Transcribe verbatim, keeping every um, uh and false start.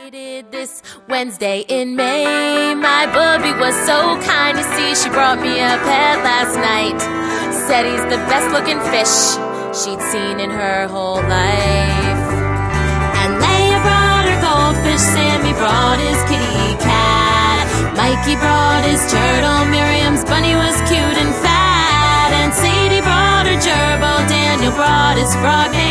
Decided this Wednesday in May, my bubby was so kind. You see, she brought me a pet last night. Said he's the best looking fish she'd seen in her whole life. And Leia brought her goldfish, Sammy brought his kitty cat, Mikey brought his turtle, Miriam's bunny was cute and fat, and Sadie brought her gerbil, Daniel brought his frog.